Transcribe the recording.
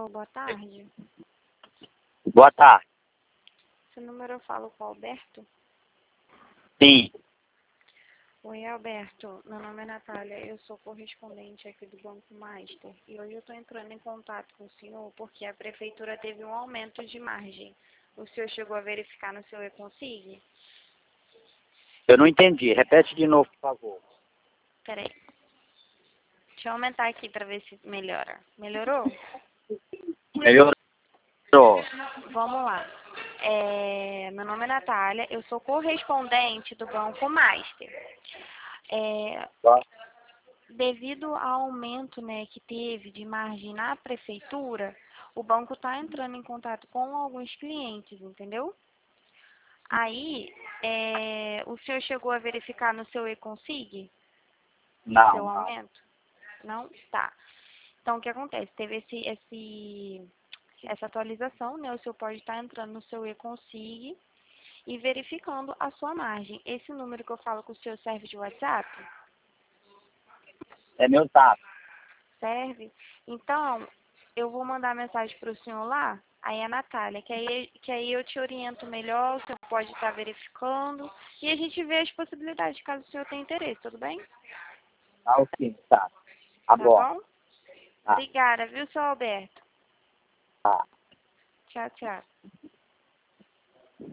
Alô, boa tarde. Boa tarde. Seu número eu falo com o Alberto? Sim. Oi, Alberto. Meu nome é Natália. Eu sou correspondente aqui do Banco Master. E hoje eu estou entrando em contato com o senhor porque a prefeitura teve um aumento de margem. O senhor chegou a verificar no seu e-consig? Eu não entendi. Repete de novo, por favor. Peraí. Deixa eu aumentar aqui para ver se melhora. Melhorou? Melhorou. Vamos lá. Meu nome é Natália. Eu sou correspondente do Banco Master. Devido ao aumento, né, que teve de margem na prefeitura, o banco está entrando em contato com alguns clientes, entendeu? Aí, o senhor chegou a verificar no seu e-consig seu Não. aumento? Não? Tá. Então, o que acontece? Teve essa atualização, né? O senhor pode estar entrando no seu e-consig e verificando a sua margem. Esse número que eu falo com o senhor serve de WhatsApp? É meu zap. Serve? Então, eu vou mandar mensagem para o senhor lá, aí é a Natália, que aí eu te oriento melhor, o senhor pode estar verificando, e a gente vê as possibilidades, caso o senhor tenha interesse, tudo bem? Ah, ok, tá. Tá Tá bom. bom? Tá. Obrigada, viu, seu Alberto? Tá. Tchau, tchau.